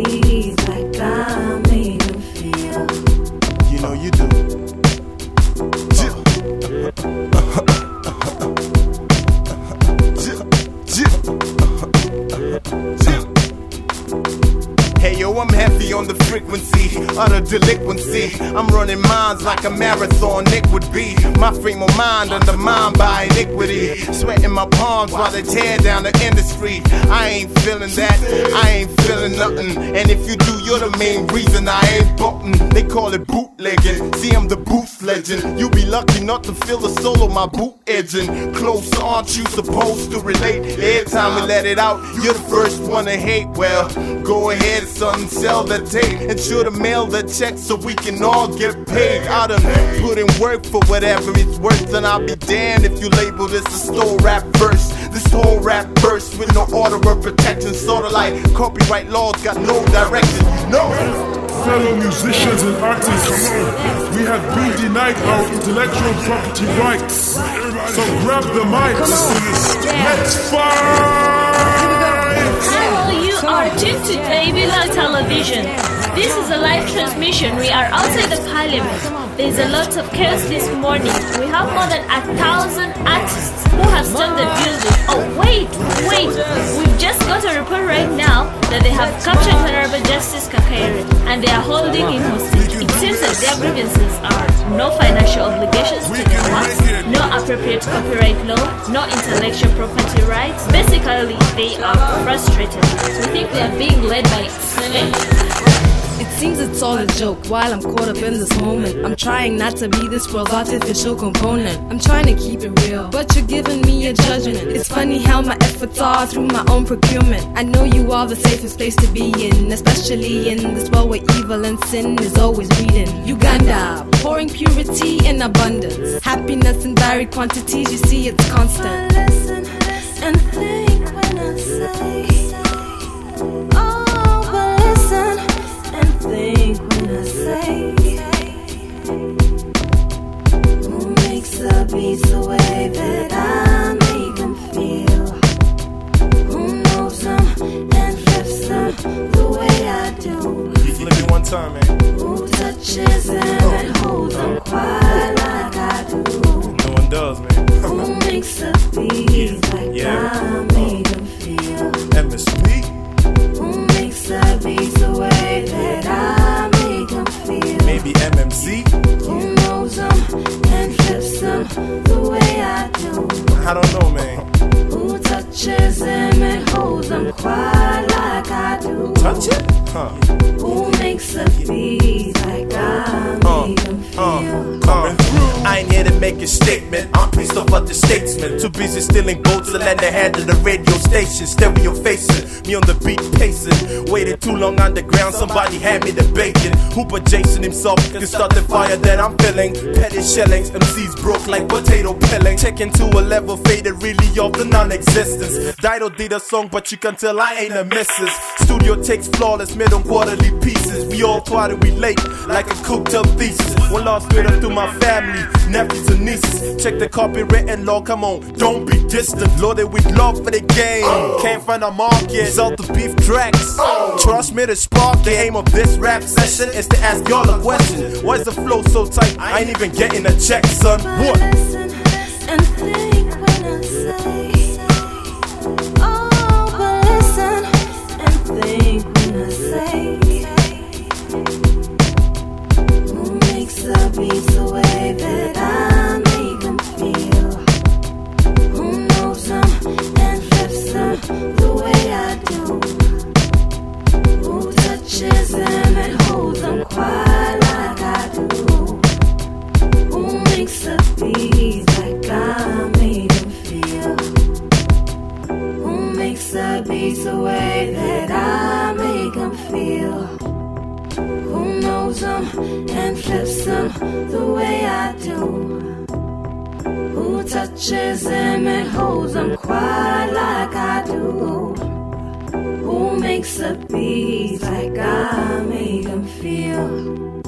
beats like I made him feel. You know you do. Hey yo, I'm heavy on the frequency of the delinquency. I'm running minds like a marathon, Nick would be. My frame of mind undermined by iniquity. Sweating my palms while they tear down the industry. I ain't feeling that, I ain't feeling nothing. And if you do, you're the main reason I ain't button. They call it bootlegging, see I'm the booth legend. You be lucky not to feel the soul of my boot edging. Close, aren't you supposed to relate? Every time we let it out, you're the first one to hate. Well, go ahead, son, sell the tape and sure to mail the check so we can all get paid. I done put in work for whatever it's worth, and I'll be damned if you label this a store rap verse. This whole rap verse with no order of protection, sorta like copyright laws got no direction. No. Fellow musicians and artists, we have been denied our intellectual property rights. So grab the mics. Let's fight! You are tuned to Babylon Television. This is a live transmission. We are outside the parliament. There's a lot of chaos this morning. We have more than 1,000 artists who have stormed the building. Oh, wait. We've just got a report right now that they have captured Honorable Justice Kakere and they are holding him hostage. It seems that their grievances are no financial obligations to the works, no appropriate copyright law, no intellectual property rights. Basically, they are frustrated. We think they are being led by It seems it's all a joke while I'm caught up in this moment. I'm trying not to be this world's artificial component. I'm trying to keep it real, but you're giving me a judgment. It's funny how my efforts are through my own procurement. I know you are the safest place to be in, especially in this world where evil and sin is always breeding. Uganda, pouring purity in abundance. Happiness in varied quantities, you see it's constant. Listen and think when I say, oh, but listen and think when I say, who makes the beats the way that I make them feel? Who knows them and flips them the way I do? You flip it one time, man. Who touches them and holds them quiet like I do? No one does, man. Who makes the beats like I made them feel? MSP. Who makes the beats the way that I make them feel? Maybe MMC. Who knows them and flips them the way I do? I don't know, man. Who touches them and holds them quiet like I do? Touch it? Huh. Who makes the beats like I made them feel? Coming through. I ain't here to make a statement. I'm pissed off at the statesman. Too busy stealing votes to lend a hand to the radio station. Stereo facing, me on the beat pacing. Waited too long underground, somebody hand me the bacon. Hooper Jason himself can start the fire that I'm feeling. Petty shellings, MCs broke like potato peeling. Taken to a level faded really off the non-existence. Dido did a song, but you can tell I ain't a missus. Studio takes flawless, made on quarterly pieces. We all try to relate like a cooked up thesis. One last straight up to my family, nephews and nieces. Check the copywritten law, come on, don't be distant. Loaded with love for the game. Can't find a market, sell the beef tracks. Trust me, the spark. The aim of this rap session is to ask y'all a question. Why is the flow so tight? I ain't even getting a check, son. What? Listen and think when I say, oh, but listen and think when I say, who makes the beats the way that I make them feel? Who knows them and flips them the way I do? Who touches them and holds them quiet like I do? Who makes the beats like I made them feel? Who makes the beats the way that I make them feel? Who knows them and flips them the way I do? Who touches them and holds them quiet like I do? Who makes the beats like I make them feel?